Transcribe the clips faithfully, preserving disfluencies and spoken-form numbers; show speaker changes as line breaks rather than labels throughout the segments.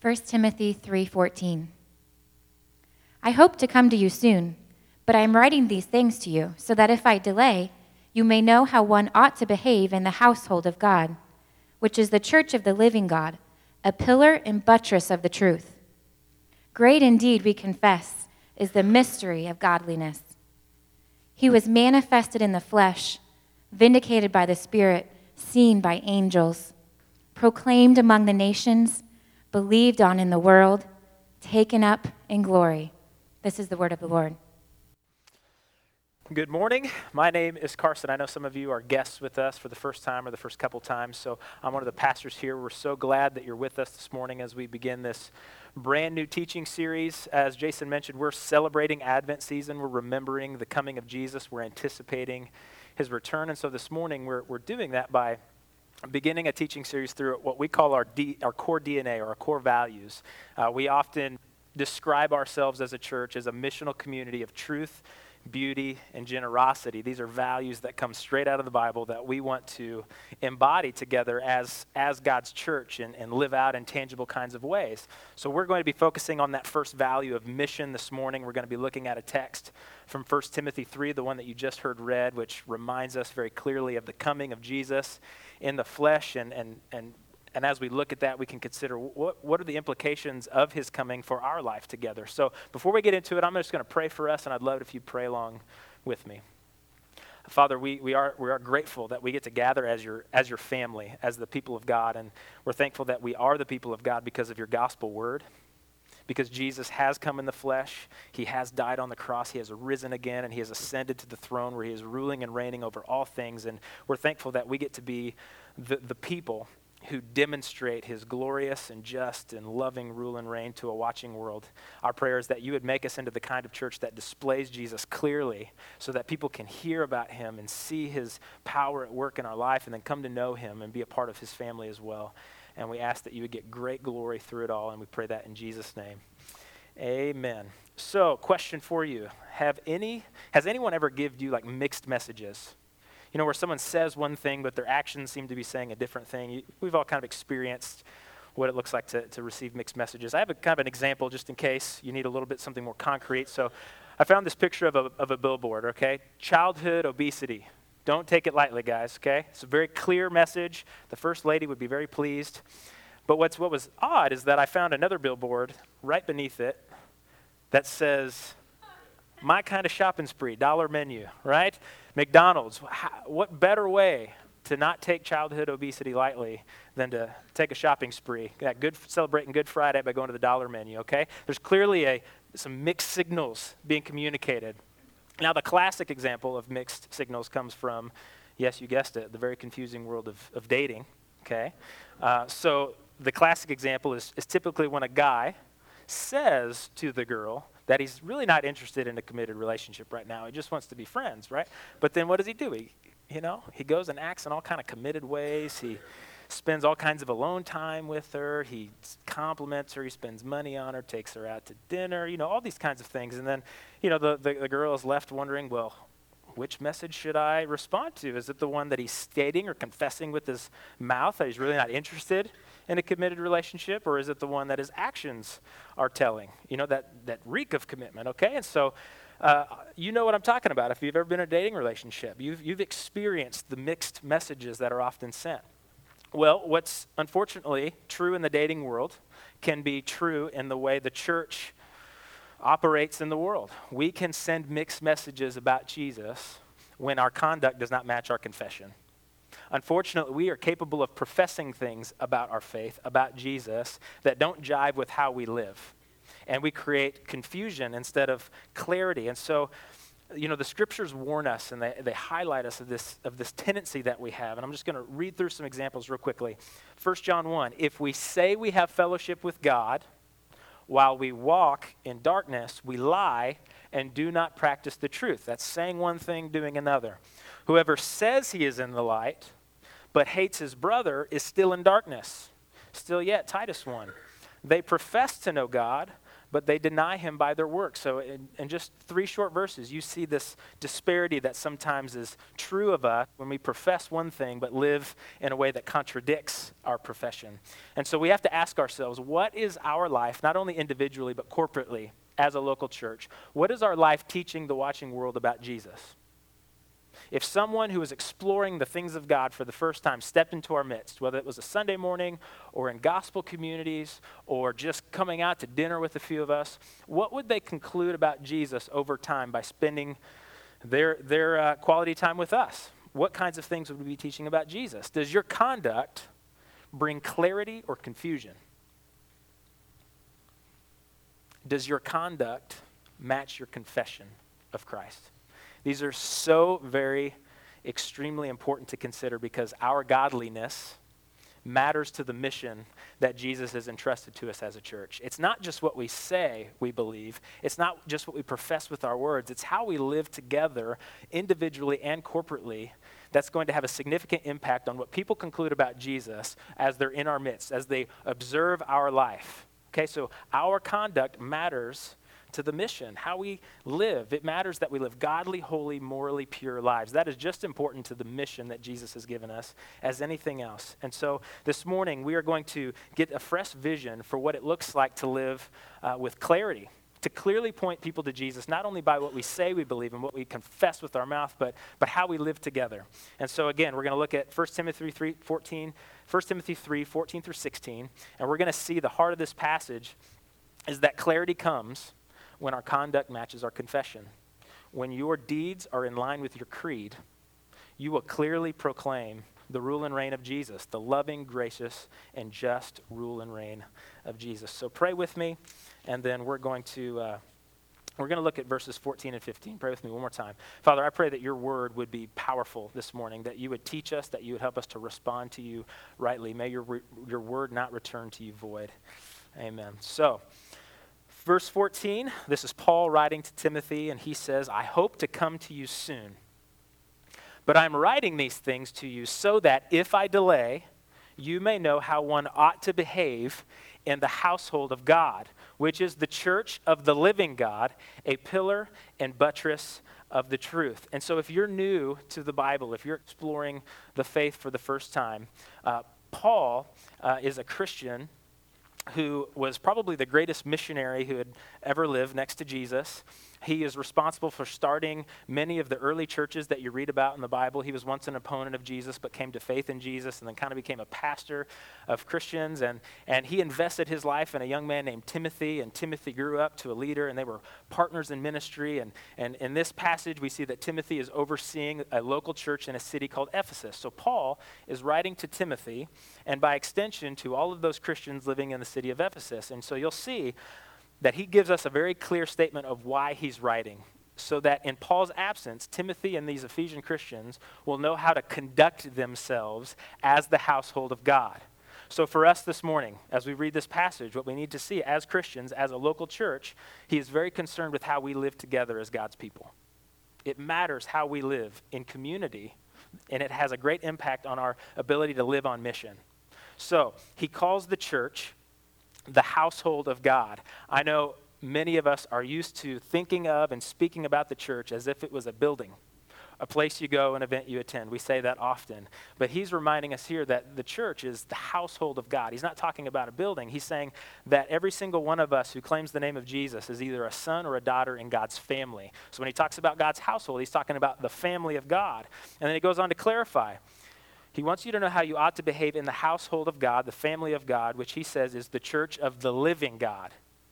First Timothy three fourteen. I hope to come to you soon, but I am writing these things to you so that if I delay, you may know how one ought to behave in the household of God, which is the church of the living God, a pillar and buttress of the truth. Great indeed, we confess, is the mystery of godliness. He was manifested in the flesh, vindicated by the Spirit, seen by angels, proclaimed among the nations, believed on in the world, taken up in glory. This is the word of the Lord.
Good morning. My name is Carson. I know some of you are guests with us for the first time or the first couple times, so I'm one of the pastors here. We're so glad that you're with us this morning as we begin this brand new teaching series. As Jason mentioned, we're celebrating Advent season. We're remembering the coming of Jesus. We're anticipating his return, and so this morning we're we're doing that by beginning a teaching series through what we call our D, our core D N A or our core values. Uh, we often describe ourselves as a church as a missional community of truth, beauty, and generosity. These are values that come straight out of the Bible that we want to embody together as, as God's church and, and live out in tangible kinds of ways. So we're going to be focusing on that first value of mission this morning. We're going to be looking at a text from First Timothy three, the one that you just heard read, which reminds us very clearly of the coming of Jesus in the flesh. And, and, and, and as we look at that, we can consider what, what are the implications of his coming for our life together. So before we get into it, I'm just going to pray for us, and I'd love it if you pray along with me. Father, we, we are we are grateful that we get to gather as your as your family, as the people of God, and we're thankful that we are the people of God because of your gospel word, because Jesus has come in the flesh, he has died on the cross, he has risen again, and he has ascended to the throne where he is ruling and reigning over all things, and we're thankful that we get to be the, the people who demonstrate his glorious and just and loving rule and reign to a watching world. Our prayer is that you would make us into the kind of church that displays Jesus clearly so that people can hear about him and see his power at work in our life and then come to know him and be a part of his family as well. And we ask that you would get great glory through it all, and we pray that in Jesus' name. Amen. So, question for you. Have any, has anyone ever given you like mixed messages? You know, where someone says one thing, but their actions seem to be saying a different thing. You, we've all kind of experienced what it looks like to, to receive mixed messages. I have a kind of an example just in case you need a little bit something more concrete. So I found this picture of a, of a billboard, okay? Childhood obesity. Don't take it lightly, guys, okay? It's a very clear message. The First Lady would be very pleased. But what's what was odd is that I found another billboard right beneath it that says, my kind of shopping spree, dollar menu, right? McDonald's, how, what better way to not take childhood obesity lightly than to take a shopping spree, that good, celebrating Good Friday by going to the dollar menu, okay? There's clearly a some mixed signals being communicated. Now, the classic example of mixed signals comes from, yes, you guessed it, the very confusing world of, of dating, okay? Uh, so the classic example is, is typically when a guy says to the girl that he's really not interested in a committed relationship right now. He just wants to be friends, right? But then what does he do? He, you know, he goes and acts in all kind of committed ways. He spends all kinds of alone time with her. He compliments her. He spends money on her, takes her out to dinner, you know, all these kinds of things. And then, you know, the, the, the girl is left wondering, well, which message should I respond to? Is it the one that he's stating or confessing with his mouth that he's really not interested in a committed relationship, or is it the one that his actions are telling, you know, that, that reek of commitment, okay? And so uh, you know what I'm talking about. If you've ever been in a dating relationship, you've, you've experienced the mixed messages that are often sent. Well, what's unfortunately true in the dating world can be true in the way the church operates in the world. We can send mixed messages about Jesus when our conduct does not match our confession. Unfortunately, we are capable of professing things about our faith, about Jesus, that don't jive with how we live. And we create confusion instead of clarity. And so, you know, the scriptures warn us and they, they highlight us of this, of this tendency that we have. And I'm just going to read through some examples real quickly. First John one, if we say we have fellowship with God while we walk in darkness, we lie and do not practice the truth. That's saying one thing, doing another. Whoever says he is in the light but hates his brother is still in darkness. Still yet, Titus one. They profess to know God, but they deny him by their works. So in, in just three short verses, you see this disparity that sometimes is true of us when we profess one thing but live in a way that contradicts our profession. And so we have to ask ourselves, what is our life, not only individually but corporately as a local church? What is our life teaching the watching world about Jesus? If someone who is exploring the things of God for the first time stepped into our midst, whether it was a Sunday morning or in gospel communities or just coming out to dinner with a few of us, what would they conclude about Jesus over time by spending their, their uh, quality time with us? What kinds of things would we be teaching about Jesus? Does your conduct bring clarity or confusion? Does your conduct match your confession of Christ? These are so very extremely important to consider because our godliness matters to the mission that Jesus has entrusted to us as a church. It's not just what we say we believe. It's not just what we profess with our words. It's how we live together individually and corporately that's going to have a significant impact on what people conclude about Jesus as they're in our midst, as they observe our life. Okay, so our conduct matters to the mission, how we live. It matters that we live godly, holy, morally pure lives. That is just important to the mission that Jesus has given us as anything else. And so this morning, we are going to get a fresh vision for what it looks like to live uh, with clarity, to clearly point people to Jesus, not only by what we say we believe and what we confess with our mouth, but, but how we live together. And so again, we're going to look at First Timothy three, fourteen, First Timothy three, fourteen through sixteen, and we're going to see the heart of this passage is that clarity comes when our conduct matches our confession. When your deeds are in line with your creed, you will clearly proclaim the rule and reign of Jesus, the loving, gracious, and just rule and reign of Jesus. So pray with me, and then we're going to uh, we're going to look at verses fourteen and fifteen. Pray with me one more time. Father, I pray that your word would be powerful this morning, that you would teach us, that you would help us to respond to you rightly. May your re- your word not return to you void. Amen. So, verse fourteen, this is Paul writing to Timothy, and he says, I hope to come to you soon. But I'm writing these things to you so that if I delay, you may know how one ought to behave in the household of God, which is the church of the living God, a pillar and buttress of the truth. And so if you're new to the Bible, if you're exploring the faith for the first time, uh, Paul uh, is a Christian who was probably the greatest missionary who had ever lived next to Jesus. He is responsible for starting many of the early churches that you read about in the Bible. He was once an opponent of Jesus, but came to faith in Jesus and then kind of became a pastor of Christians. And, and he invested his life in a young man named Timothy, and Timothy grew up to a leader, and they were partners in ministry. And, and in this passage, we see that Timothy is overseeing a local church in a city called Ephesus. So Paul is writing to Timothy, and by extension to all of those Christians living in the city of Ephesus. And so you'll see that he gives us a very clear statement of why he's writing, so that in Paul's absence, Timothy and these Ephesian Christians will know how to conduct themselves as the household of God. So for us this morning, as we read this passage, what we need to see as Christians, as a local church, he is very concerned with how we live together as God's people. It matters how we live in community, and it has a great impact on our ability to live on mission. So he calls the church the household of God. I know many of us are used to thinking of and speaking about the church as if it was a building, a place you go, an event you attend. We say that often. But he's reminding us here that the church is the household of God. He's not talking about a building. He's saying that every single one of us who claims the name of Jesus is either a son or a daughter in God's family. So when he talks about God's household, he's talking about the family of God. And then he goes on to clarify. He wants you to know how you ought to behave in the household of God, the family of God, which he says is the church of the living God,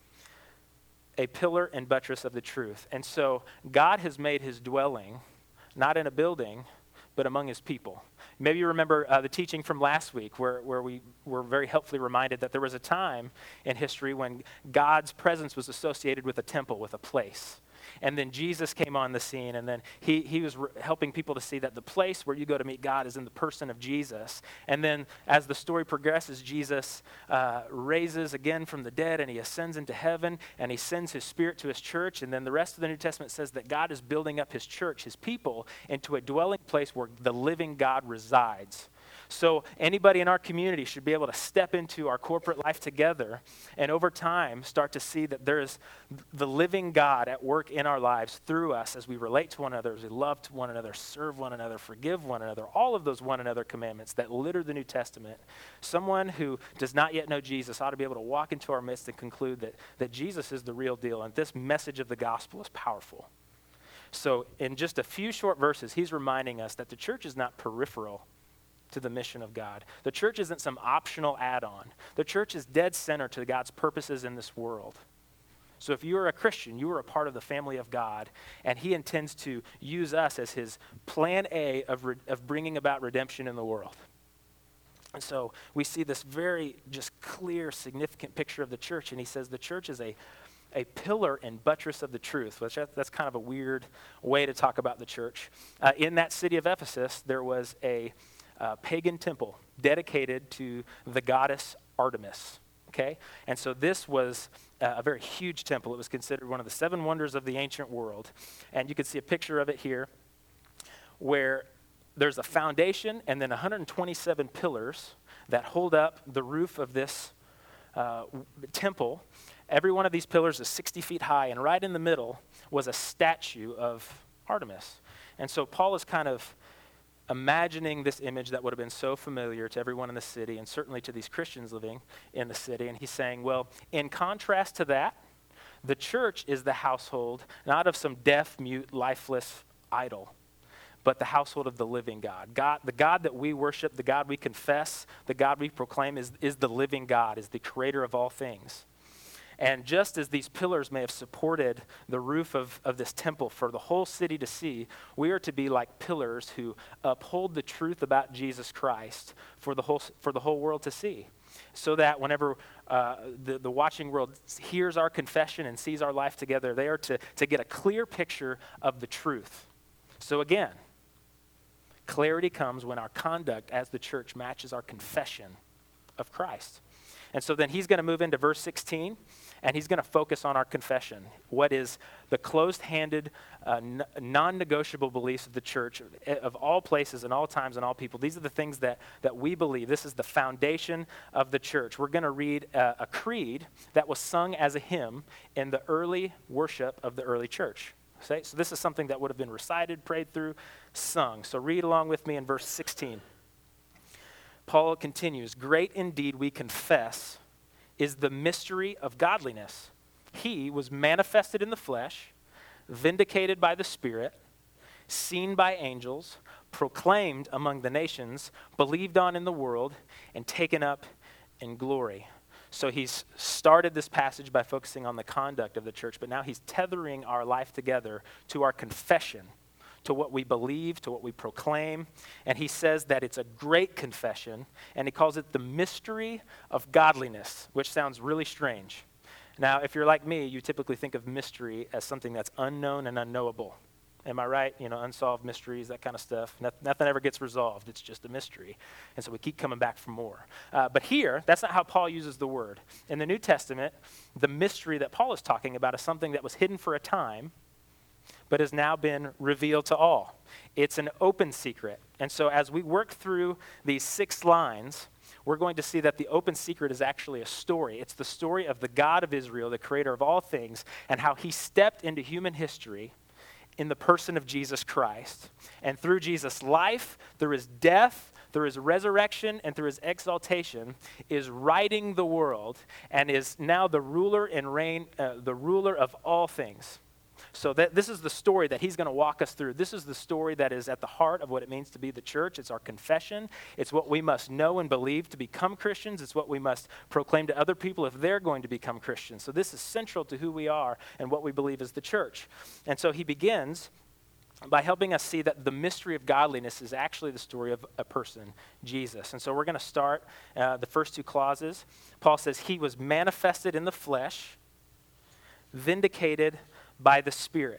a pillar and buttress of the truth. And so God has made his dwelling not in a building, but among his people. Maybe you remember uh, the teaching from last week where, where we were very helpfully reminded that there was a time in history when God's presence was associated with a temple, with a place. And then Jesus came on the scene, and then he, he was re- helping people to see that the place where you go to meet God is in the person of Jesus. And then as the story progresses, Jesus uh, raises again from the dead, and he ascends into heaven, and he sends his spirit to his church. And then the rest of the New Testament says that God is building up his church, his people, into a dwelling place where the living God resides. So anybody in our community should be able to step into our corporate life together and over time start to see that there is the living God at work in our lives through us as we relate to one another, as we love to one another, serve one another, forgive one another, all of those one another commandments that litter the New Testament. Someone who does not yet know Jesus ought to be able to walk into our midst and conclude that, that Jesus is the real deal and this message of the gospel is powerful. So in just a few short verses, he's reminding us that the church is not peripheral to the mission of God. The church isn't some optional add-on. The church is dead center to God's purposes in this world. So if you are a Christian, you are a part of the family of God, and he intends to use us as his plan A of, re- of bringing about redemption in the world. And so we see this very just clear, significant picture of the church, and he says the church is a a pillar and buttress of the truth, which that, that's kind of a weird way to talk about the church. Uh, in that city of Ephesus, there was a uh, pagan temple dedicated to the goddess Artemis, okay? And so this was uh, a very huge temple. It was considered one of the seven wonders of the ancient world. And you can see a picture of it here where there's a foundation and then one hundred twenty-seven pillars that hold up the roof of this uh, temple. Every one of these pillars is sixty feet high, and right in the middle was a statue of Artemis. And so Paul is kind of imagining this image that would have been so familiar to everyone in the city, and certainly to these Christians living in the city. And he's saying, well, in contrast to that, the church is the household, not of some deaf, mute, lifeless idol, but the household of the living God. God, the God that we worship, the God we confess, the God we proclaim is, is the living God, is the creator of all things. And just as these pillars may have supported the roof of, of this temple for the whole city to see, we are to be like pillars who uphold the truth about Jesus Christ for the whole, for the whole world to see. So that whenever uh, the, the watching world hears our confession and sees our life together, they are to, to get a clear picture of the truth. So again, clarity comes when our conduct as the church matches our confession of Christ. And so then he's going to move into verse sixteen, and he's going to focus on our confession. What is the closed-handed, uh, n- non-negotiable beliefs of the church of all places and all times and all people. These are the things that, that we believe. This is the foundation of the church. We're going to read uh, a creed that was sung as a hymn in the early worship of the early church. Okay? So this is something that would have been recited, prayed through, sung. So read along with me in verse sixteen. Paul continues, "Great indeed we confess is the mystery of godliness. He was manifested in the flesh, vindicated by the Spirit, seen by angels, proclaimed among the nations, believed on in the world, and taken up in glory." So he's started this passage by focusing on the conduct of the church, but now he's tethering our life together to our confession, to what we believe, to what we proclaim. And he says that it's a great confession, and he calls it the mystery of godliness, which sounds really strange. Now, if you're like me, you typically think of mystery as something that's unknown and unknowable. Am I right? You know, unsolved mysteries, that kind of stuff. Nothing, nothing ever gets resolved. It's just a mystery. And so we keep coming back for more. Uh, but here, that's not how Paul uses the word. In the New Testament, the mystery that Paul is talking about is something that was hidden for a time, but has now been revealed to all. It's an open secret. And so as we work through these six lines, we're going to see that the open secret is actually a story. It's the story of the God of Israel, the creator of all things, and how he stepped into human history in the person of Jesus Christ. And through Jesus' life, through his death, through his resurrection, and through his exaltation, is righting the world and is now the ruler and reign, uh, the ruler of all things. So that this is the story that he's going to walk us through. This is the story that is at the heart of what it means to be the church. It's our confession. It's what we must know and believe to become Christians. It's what we must proclaim to other people if they're going to become Christians. So this is central to who we are and what we believe is the church. And so he begins by helping us see that the mystery of godliness is actually the story of a person, Jesus. And so we're going to start uh, the first two clauses. Paul says, he was manifested in the flesh, vindicated by the Spirit.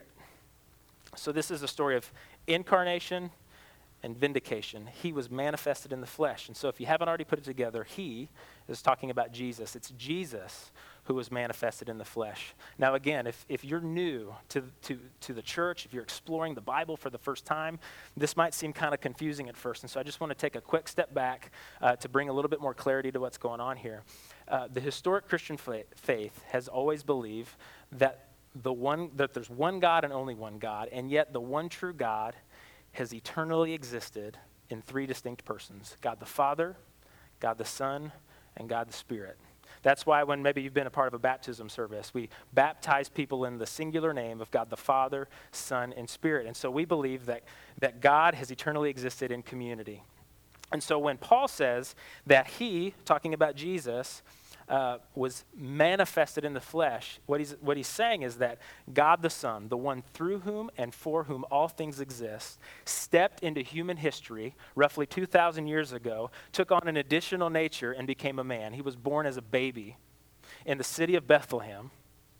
So this is a story of incarnation and vindication. He was manifested in the flesh. And so if you haven't already put it together, he is talking about Jesus. It's Jesus who was manifested in the flesh. Now again, if, if you're new to, to, to the church, if you're exploring the Bible for the first time, this might seem kind of confusing at first. And so I just want to take a quick step back uh, to bring a little bit more clarity to what's going on here. Uh, the historic Christian fa- faith has always believed that the one that there's one God and only one God, and yet the one true God has eternally existed in three distinct persons: God the Father, God the Son, and God the Spirit. That's why when maybe you've been a part of a baptism service, we baptize people in the singular name of God the Father, Son, and Spirit. And so we believe that, that God has eternally existed in community. And so when Paul says that he, talking about Jesus, uh, was manifested in the flesh, what he's, what he's saying is that God the Son, the one through whom and for whom all things exist, stepped into human history roughly two thousand years ago, took on an additional nature, and became a man. He was born as a baby in the city of Bethlehem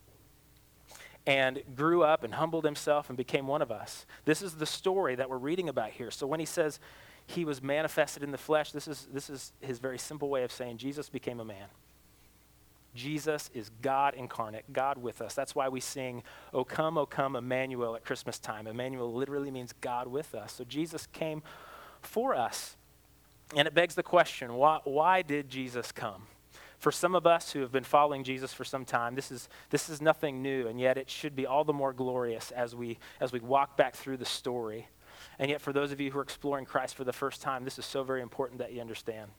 and grew up and humbled himself and became one of us. This is the story that we're reading about here. So when he says he was manifested in the flesh, this is, this is his very simple way of saying Jesus became a man. Jesus is God incarnate, God with us. That's why we sing, "O come, O come, Emmanuel," at Christmas time. Emmanuel literally means God with us. So Jesus came for us. And it begs the question, why, why did Jesus come? For some of us who have been following Jesus for some time, this is this is nothing new, and yet it should be all the more glorious as we as we walk back through the story. And yet for those of you who are exploring Christ for the first time, this is so very important that you understand.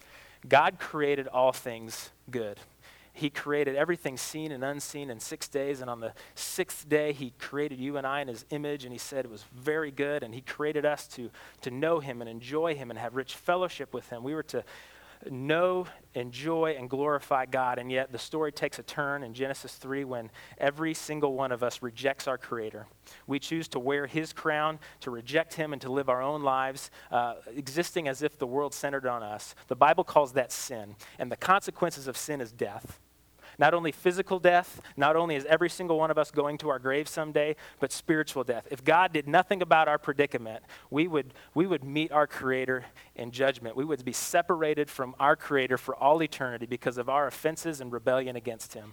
God created all things good. He created everything seen and unseen in six days, and on the sixth day, he created you and I in his image, and he said it was very good, and he created us to, to know him and enjoy him and have rich fellowship with him. We were to know, enjoy, and glorify God, and yet the story takes a turn in Genesis three when every single one of us rejects our Creator. We choose to wear his crown, to reject him, and to live our own lives, uh, existing as if the world centered on us. The Bible calls that sin, and the consequences of sin is death. Not only physical death, not only is every single one of us going to our grave someday, but spiritual death. If God did nothing about our predicament, we would, we would meet our Creator in judgment. We would be separated from our Creator for all eternity because of our offenses and rebellion against him.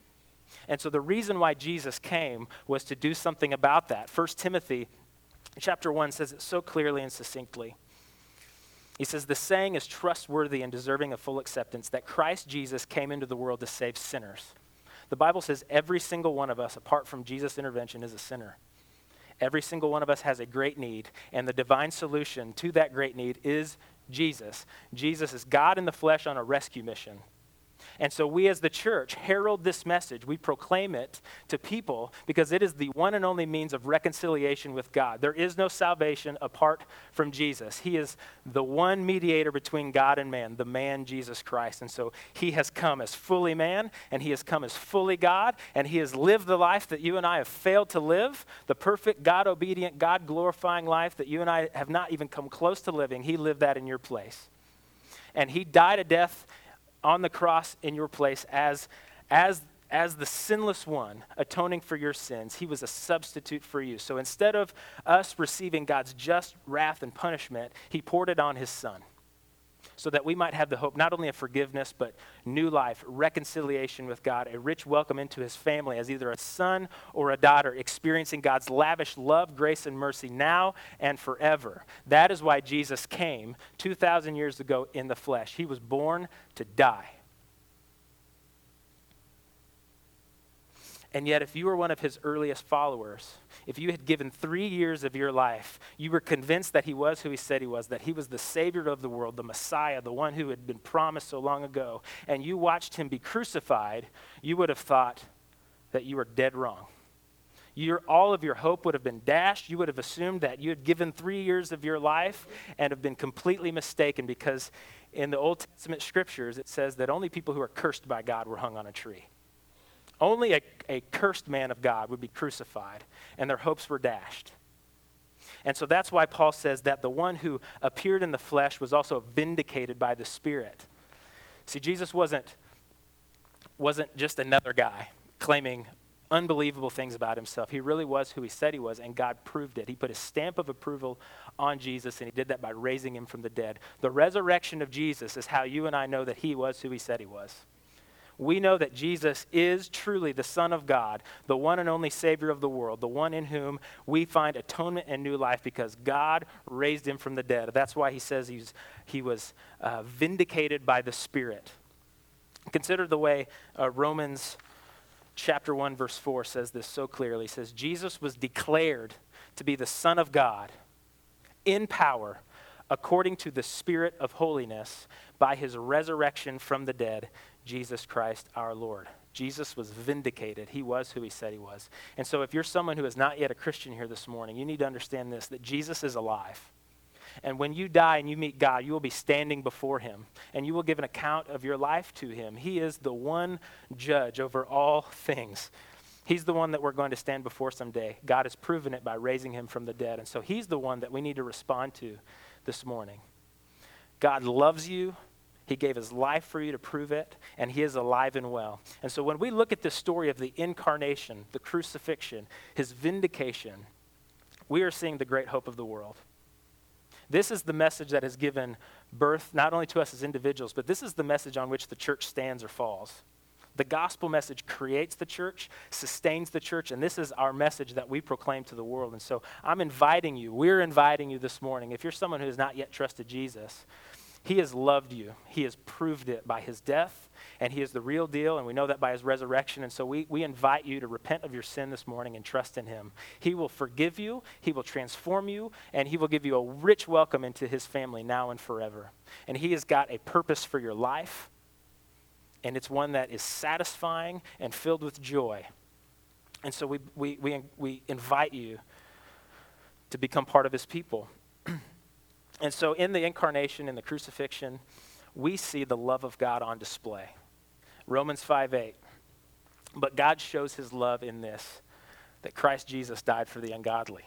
And so the reason why Jesus came was to do something about that. First Timothy chapter one says it so clearly and succinctly. He says, "The saying is trustworthy and deserving of full acceptance, that Christ Jesus came into the world to save sinners." The Bible says every single one of us, apart from Jesus' intervention, is a sinner. Every single one of us has a great need, and the divine solution to that great need is Jesus. Jesus is God in the flesh on a rescue mission. And so we as the church herald this message. We proclaim it to people because it is the one and only means of reconciliation with God. There is no salvation apart from Jesus. He is the one mediator between God and man, the man Jesus Christ. And so he has come as fully man, and he has come as fully God, and he has lived the life that you and I have failed to live, the perfect, God-obedient, God-glorifying life that you and I have not even come close to living. He lived that in your place. And he died a death on the cross in your place as, as, as the sinless one, atoning for your sins. He was a substitute for you. So instead of us receiving God's just wrath and punishment, he poured it on his son so that we might have the hope not only of forgiveness, but new life, reconciliation with God, a rich welcome into his family as either a son or a daughter, experiencing God's lavish love, grace, and mercy now and forever. That is why Jesus came two thousand years ago in the flesh. He was born to die. And yet, if you were one of his earliest followers, if you had given three years of your life, you were convinced that he was who he said he was, that he was the Savior of the world, the Messiah, the one who had been promised so long ago, and you watched him be crucified, you would have thought that you were dead wrong. Your, all of your hope would have been dashed. You would have assumed that you had given three years of your life and have been completely mistaken, because in the Old Testament scriptures, it says that only people who are cursed by God were hung on a tree. Only a, a cursed man of God would be crucified, and their hopes were dashed. And so that's why Paul says that the one who appeared in the flesh was also vindicated by the Spirit. See, Jesus wasn't, wasn't just another guy claiming unbelievable things about himself. He really was who he said he was, and God proved it. He put a stamp of approval on Jesus, and he did that by raising him from the dead. The resurrection of Jesus is how you and I know that he was who he said he was. We know that Jesus is truly the Son of God, the one and only Savior of the world, the one in whom we find atonement and new life because God raised him from the dead. That's why he says he's, he was uh, vindicated by the Spirit. Consider the way uh, Romans chapter one, verse four says this so clearly. It says, Jesus was declared to be the Son of God in power, according to the Spirit of holiness, by his resurrection from the dead, Jesus Christ our Lord. Jesus was vindicated. He was who he said he was. And so if you're someone who is not yet a Christian here this morning, you need to understand this, that Jesus is alive. And when you die and you meet God, you will be standing before him, and you will give an account of your life to him. He is the one judge over all things. He's the one that we're going to stand before someday. God has proven it by raising him from the dead. And so he's the one that we need to respond to this morning. God loves you. He gave his life for you to prove it, and he is alive and well. And so when we look at this story of the incarnation, the crucifixion, his vindication, we are seeing the great hope of the world. This is the message that has given birth not only to us as individuals, but this is the message on which the church stands or falls. The gospel message creates the church, sustains the church, and this is our message that we proclaim to the world. And so I'm inviting you, we're inviting you this morning, if you're someone who has not yet trusted Jesus, he has loved you. He has proved it by his death, and he is the real deal, and we know that by his resurrection. And so we, we invite you to repent of your sin this morning and trust in him. He will forgive you, he will transform you, and he will give you a rich welcome into his family now and forever. And he has got a purpose for your life, and it's one that is satisfying and filled with joy. And so we, we, we, we invite you to become part of his people. And so in the incarnation, in the crucifixion, we see the love of God on display. Romans five eight. But God shows his love in this, that Christ Jesus died for the ungodly.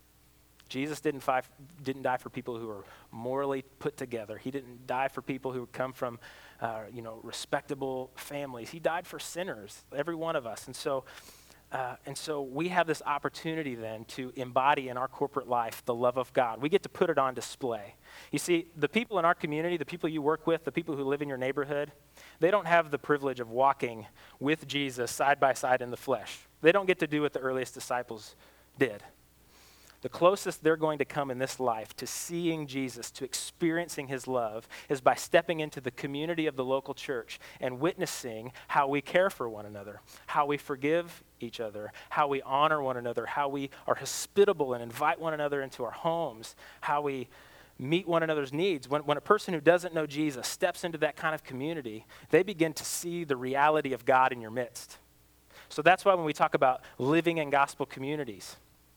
Jesus didn't, fi- didn't die for people who are morally put together. He didn't die for people who come from, uh, you know, respectable families. He died for sinners, every one of us. And so Uh, and so we have this opportunity then to embody in our corporate life the love of God. We get to put it on display. You see, the people in our community, the people you work with, the people who live in your neighborhood, they don't have the privilege of walking with Jesus side by side in the flesh. They don't get to do what the earliest disciples did. The closest they're going to come in this life to seeing Jesus, to experiencing his love, is by stepping into the community of the local church and witnessing how we care for one another, how we forgive each other, how we honor one another, how we are hospitable and invite one another into our homes, how we meet one another's needs. When, when a person who doesn't know Jesus steps into that kind of community, they begin to see the reality of God in your midst. So that's why when we talk about living in gospel communities,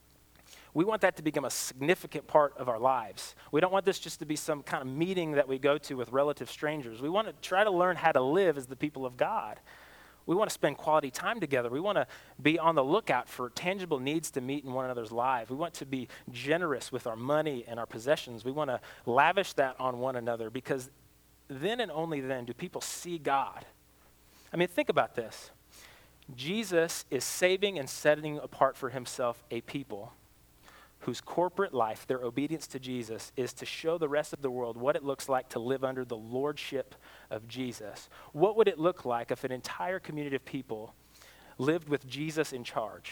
we want that to become a significant part of our lives. We don't want this just to be some kind of meeting that we go to with relative strangers. We want to try to learn how to live as the people of God. We want to spend quality time together. We want to be on the lookout for tangible needs to meet in one another's lives. We want to be generous with our money and our possessions. We want to lavish that on one another, because then and only then do people see God. I mean, think about this. Jesus is saving and setting apart for himself a people whose corporate life, their obedience to Jesus, is to show the rest of the world what it looks like to live under the lordship of Jesus. What would it look like if an entire community of people lived with Jesus in charge?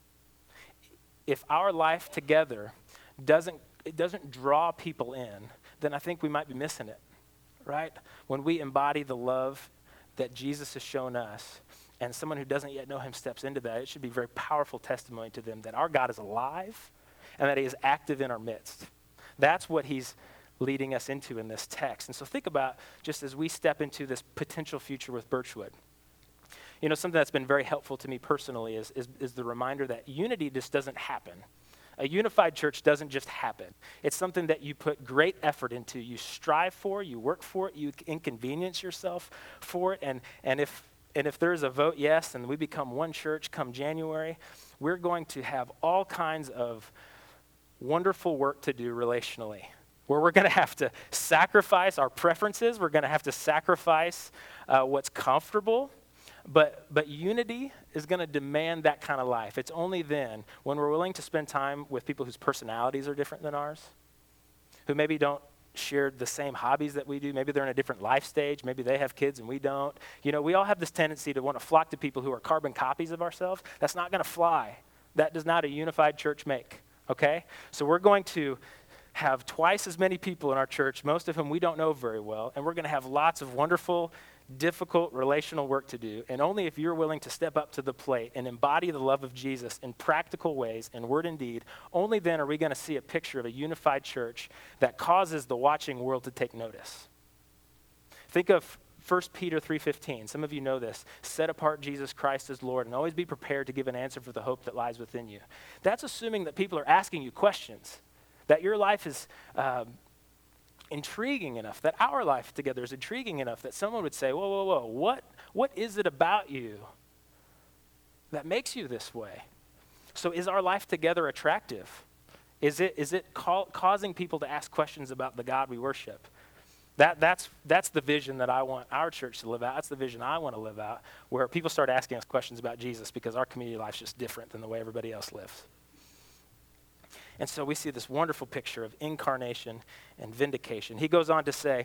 If our life together doesn't, it doesn't draw people in, then I think we might be missing it, right? When we embody the love that Jesus has shown us, and someone who doesn't yet know him steps into that, it should be a very powerful testimony to them that our God is alive and that he is active in our midst. That's what he's leading us into in this text. And so think about, just as we step into this potential future with Birchwood, you know, something that's been very helpful to me personally is, is, is the reminder that unity just doesn't happen. A unified church doesn't just happen. It's something that you put great effort into. You strive for, you work for it, you inconvenience yourself for it. And, and if and if there's a vote yes and we become one church come January, we're going to have all kinds of wonderful work to do relationally, where we're going to have to sacrifice our preferences. We're going to have to sacrifice uh, what's comfortable. But but unity is going to demand that kind of life. It's only then, when we're willing to spend time with people whose personalities are different than ours, who maybe don't shared the same hobbies that we do. Maybe they're in a different life stage. Maybe they have kids and we don't. You know, we all have this tendency to want to flock to people who are carbon copies of ourselves. That's not going to fly. That does not a unified church make, okay? So we're going to have twice as many people in our church, most of whom we don't know very well, and we're going to have lots of wonderful, difficult relational work to do. And only if you're willing to step up to the plate and embody the love of Jesus in practical ways, in word and deed, only then are we going to see a picture of a unified church that causes the watching world to take notice. Think of First Peter three fifteen. Some of you know this. Set apart Jesus Christ as Lord and always be prepared to give an answer for the hope that lies within you. That's assuming that people are asking you questions, that your life is um, intriguing enough, that our life together is intriguing enough that someone would say, whoa, whoa, whoa, what, what is it about you that makes you this way? So is our life together attractive? Is it, is it ca- causing people to ask questions about the God we worship? That, that's, that's the vision that I want our church to live out. That's the vision I want to live out, where people start asking us questions about Jesus because our community life's just different than the way everybody else lives. And so we see this wonderful picture of incarnation and vindication. He goes on to say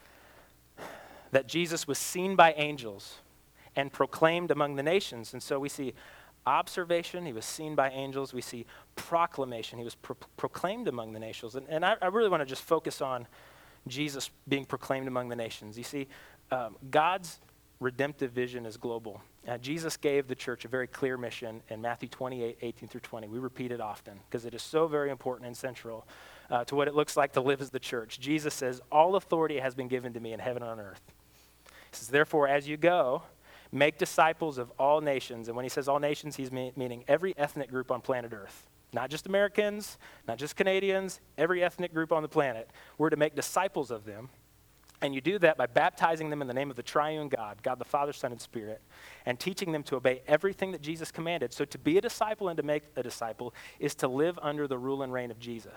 that Jesus was seen by angels and proclaimed among the nations. And so we see observation, he was seen by angels. We see proclamation, he was pro- proclaimed among the nations. And, and I, I really want to just focus on Jesus being proclaimed among the nations. You see, um, God's redemptive vision is global. Uh, Jesus gave the church a very clear mission in Matthew twenty-eight, eighteen through twenty. We repeat it often because it is so very important and central uh, to what it looks like to live as the church. Jesus says, all authority has been given to me in heaven and on earth. He says, therefore, as you go, make disciples of all nations. And when he says all nations, he's me- meaning every ethnic group on planet Earth. Not just Americans, not just Canadians, every ethnic group on the planet. We're to make disciples of them. And you do that by baptizing them in the name of the triune God, God the Father, Son, and Spirit, and teaching them to obey everything that Jesus commanded. So to be a disciple and to make a disciple is to live under the rule and reign of Jesus.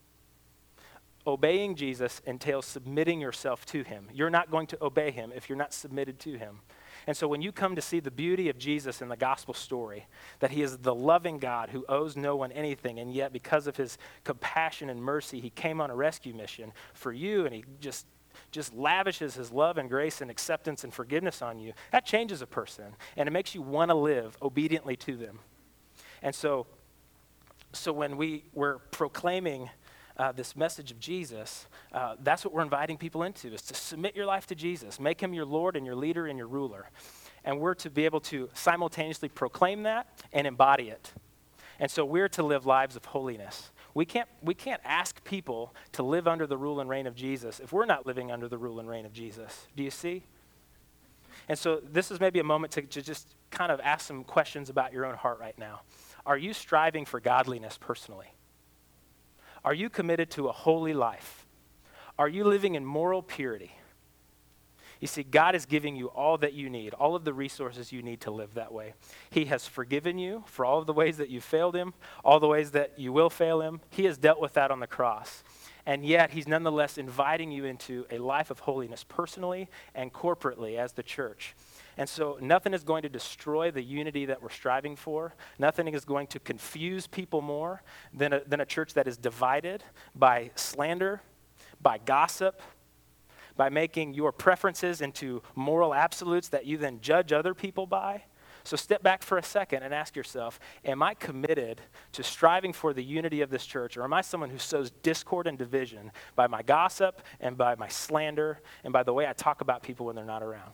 Obeying Jesus entails submitting yourself to him. You're not going to obey him if you're not submitted to him. And so when you come to see the beauty of Jesus in the gospel story, that he is the loving God who owes no one anything, and yet because of his compassion and mercy, he came on a rescue mission for you, and he just, just lavishes his love and grace and acceptance and forgiveness on you, that changes a person, and it makes you want to live obediently to them. And so, so when we were proclaiming Uh, this message of Jesus, uh, that's what we're inviting people into, is to submit your life to Jesus. Make him your Lord and your leader and your ruler. And we're to be able to simultaneously proclaim that and embody it. And so we're to live lives of holiness. We can't, we can't ask people to live under the rule and reign of Jesus if we're not living under the rule and reign of Jesus. Do you see? And so this is maybe a moment to, to just kind of ask some questions about your own heart right now. Are you striving for godliness personally? Are you committed to a holy life? Are you living in moral purity? You see, God is giving you all that you need, all of the resources you need to live that way. He has forgiven you for all of the ways that you failed him, all the ways that you will fail him. He has dealt with that on the cross. And yet, he's nonetheless inviting you into a life of holiness personally and corporately as the church. And so nothing is going to destroy the unity that we're striving for. Nothing is going to confuse people more than a, than a church that is divided by slander, by gossip, by making your preferences into moral absolutes that you then judge other people by. So step back for a second and ask yourself, am I committed to striving for the unity of this church, or am I someone who sows discord and division by my gossip and by my slander and by the way I talk about people when they're not around?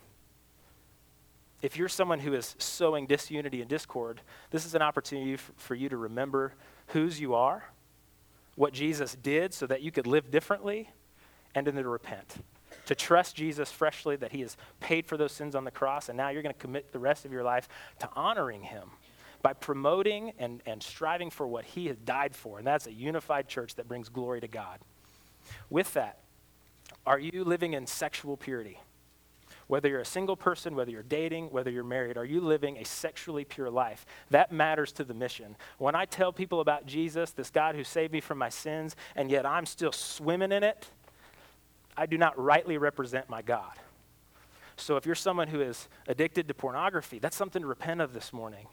If you're someone who is sowing disunity and discord, this is an opportunity f- for you to remember whose you are, what Jesus did so that you could live differently, and then to repent. To trust Jesus freshly, that he has paid for those sins on the cross, and now you're going to commit the rest of your life to honoring him by promoting and, and striving for what he has died for, and that's a unified church that brings glory to God. With that, are you living in sexual purity? Whether you're a single person, whether you're dating, whether you're married, are you living a sexually pure life? That matters to the mission. When I tell people about Jesus, this God who saved me from my sins, and yet I'm still swimming in it, I do not rightly represent my God. So if you're someone who is addicted to pornography, that's something to repent of this morning.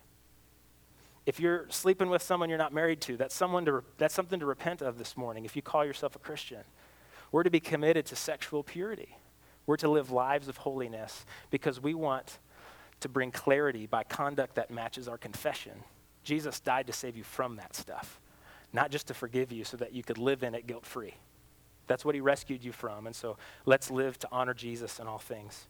If you're sleeping with someone you're not married to, that's someone to that's something to repent of this morning if you call yourself a Christian. We're to be committed to sexual purity. We're to live lives of holiness because we want to bring clarity by conduct that matches our confession. Jesus died to save you from that stuff, not just to forgive you so that you could live in it guilt-free. That's what he rescued you from. And so let's live to honor Jesus in all things.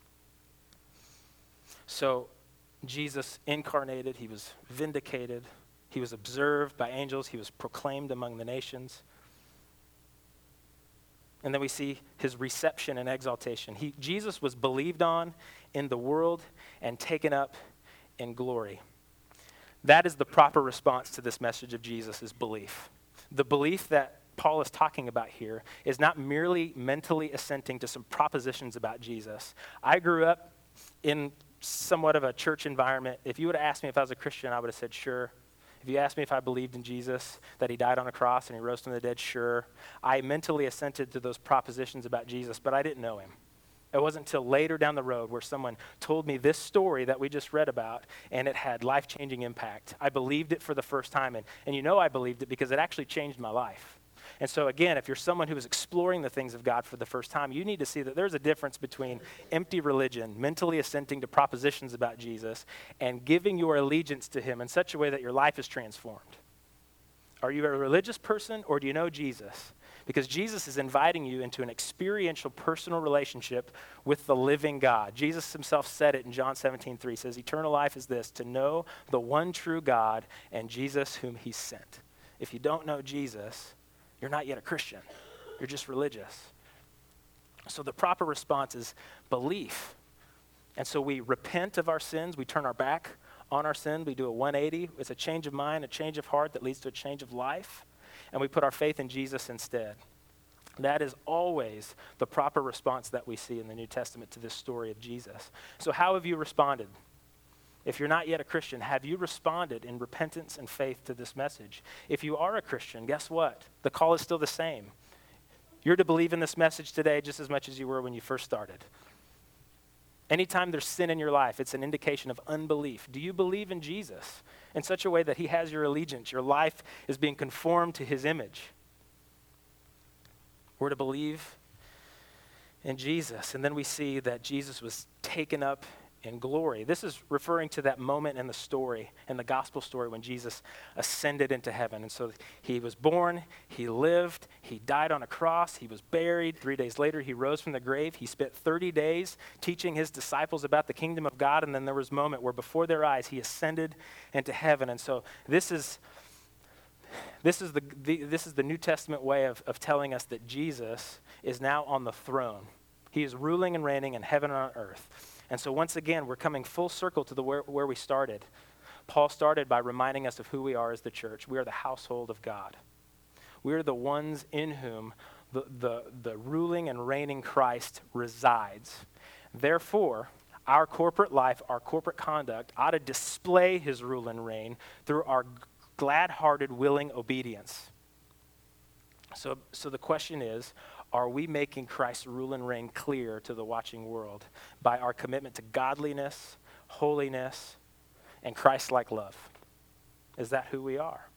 So Jesus incarnated, he was vindicated, he was observed by angels, he was proclaimed among the nations. And then we see his reception and exaltation. He, Jesus was believed on in the world and taken up in glory. That is the proper response to this message of Jesus, is belief. The belief that Paul is talking about here is not merely mentally assenting to some propositions about Jesus. I grew up in somewhat of a church environment. If you would have asked me if I was a Christian, I would have said sure. If you asked me if I believed in Jesus, that he died on a cross and he rose from the dead, sure. I mentally assented to those propositions about Jesus, but I didn't know him. It wasn't until later down the road where someone told me this story that we just read about, and it had life-changing impact. I believed it for the first time, and, and you know I believed it because it actually changed my life. And so again, if you're someone who is exploring the things of God for the first time, you need to see that there's a difference between empty religion, mentally assenting to propositions about Jesus, and giving your allegiance to him in such a way that your life is transformed. Are you a religious person, or do you know Jesus? Because Jesus is inviting you into an experiential, personal relationship with the living God. Jesus himself said it in John seventeen three. He says, eternal life is this, to know the one true God and Jesus whom he sent. If you don't know Jesus, you're not yet a Christian. You're just religious. So the proper response is belief. And so we repent of our sins. We turn our back on our sin. We do a one eighty. It's a change of mind, a change of heart that leads to a change of life. And we put our faith in Jesus instead. That is always the proper response that we see in the New Testament to this story of Jesus. So how have you responded? If you're not yet a Christian, have you responded in repentance and faith to this message? If you are a Christian, guess what? The call is still the same. You're to believe in this message today just as much as you were when you first started. Anytime there's sin in your life, it's an indication of unbelief. Do you believe in Jesus in such a way that he has your allegiance? Your life is being conformed to his image. We're to believe in Jesus. And then we see that Jesus was taken up in glory. This is referring to that moment in the story, in the gospel story, when Jesus ascended into heaven. And so he was born, he lived, he died on a cross, he was buried. Three days later, he rose from the grave. He spent thirty days teaching his disciples about the kingdom of God. And then there was a moment where before their eyes, he ascended into heaven. And so this is this is the, the this is the New Testament way of, of telling us that Jesus is now on the throne. He is ruling and reigning in heaven and on earth. And so once again, we're coming full circle to the where, where we started. Paul started by reminding us of who we are as the church. We are the household of God. We are the ones in whom the, the, the ruling and reigning Christ resides. Therefore, our corporate life, our corporate conduct ought to display his rule and reign through our glad-hearted, willing obedience. So, so the question is, are we making Christ's rule and reign clear to the watching world by our commitment to godliness, holiness, and Christ-like love? Is that who we are?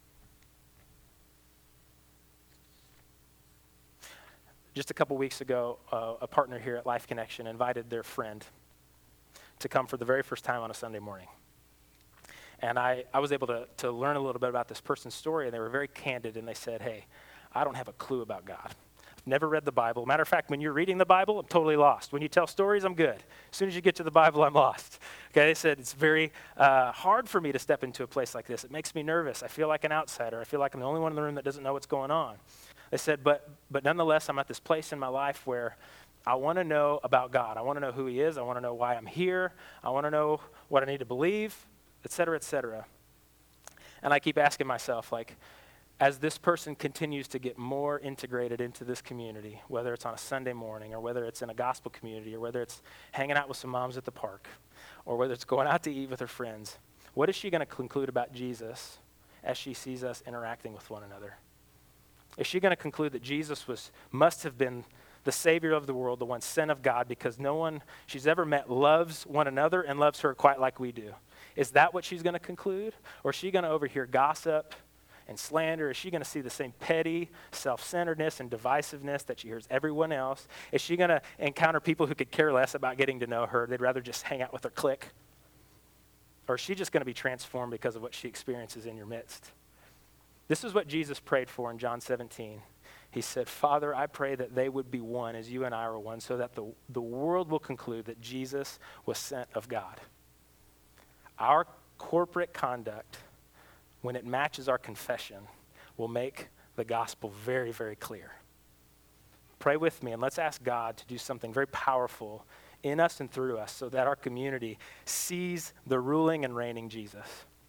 Just a couple weeks ago, uh, a partner here at Life Connection invited their friend to come for the very first time on a Sunday morning. And I, I was able to, to learn a little bit about this person's story, and they were very candid, and they said, hey, I don't have a clue about God. Never read the Bible. Matter of fact, when you're reading the Bible, I'm totally lost. When you tell stories, I'm good. As soon as you get to the Bible, I'm lost. Okay, they said it's very uh, hard for me to step into a place like this. It makes me nervous. I feel like an outsider. I feel like I'm the only one in the room that doesn't know what's going on. They said, but but nonetheless, I'm at this place in my life where I want to know about God. I want to know who he is. I want to know why I'm here. I want to know what I need to believe, et cetera, et cetera. And I keep asking myself, like, as this person continues to get more integrated into this community, whether it's on a Sunday morning or whether it's in a gospel community or whether it's hanging out with some moms at the park or whether it's going out to eat with her friends, what is she going to conclude about Jesus as she sees us interacting with one another? Is she going to conclude that Jesus was must have been the Savior of the world, the one sent of God, because no one she's ever met loves one another and loves her quite like we do? Is that what she's going to conclude? Or is she going to overhear gossip and slander? Is she going to see the same petty self-centeredness and divisiveness that she hears everyone else? Is she going to encounter people who could care less about getting to know her? They'd rather just hang out with her clique? Or is she just going to be transformed because of what she experiences in your midst? This is what Jesus prayed for in John seventeen. He said, Father, I pray that they would be one as you and I are one, so that the, the world will conclude that Jesus was sent of God. Our corporate conduct, when it matches our confession, will make the gospel very, very clear. Pray with me, and let's ask God to do something very powerful in us and through us so that our community sees the ruling and reigning Jesus.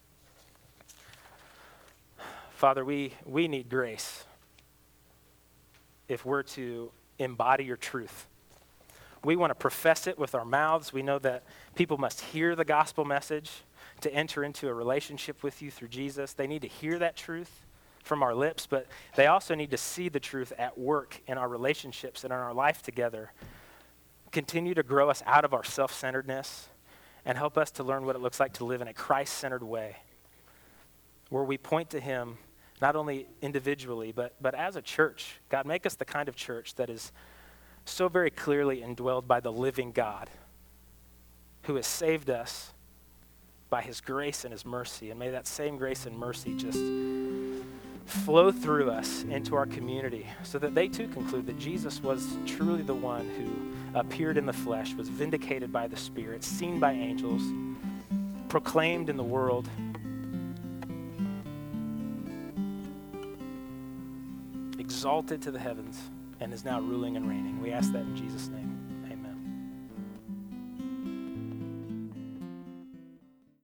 Father, we, we need grace if we're to embody your truth. We want to profess it with our mouths. We know that people must hear the gospel message to enter into a relationship with you through Jesus. They need to hear that truth from our lips, but they also need to see the truth at work in our relationships and in our life together. Continue to grow us out of our self-centeredness and help us to learn what it looks like to live in a Christ-centered way, where we point to him not only individually, but, but as a church. God, make us the kind of church that is so very clearly indwelled by the living God who has saved us by his grace and his mercy. And may that same grace and mercy just flow through us into our community so that they too conclude that Jesus was truly the one who appeared in the flesh, was vindicated by the Spirit, seen by angels, proclaimed in the world, exalted to the heavens, and is now ruling and reigning. We ask that in Jesus' name.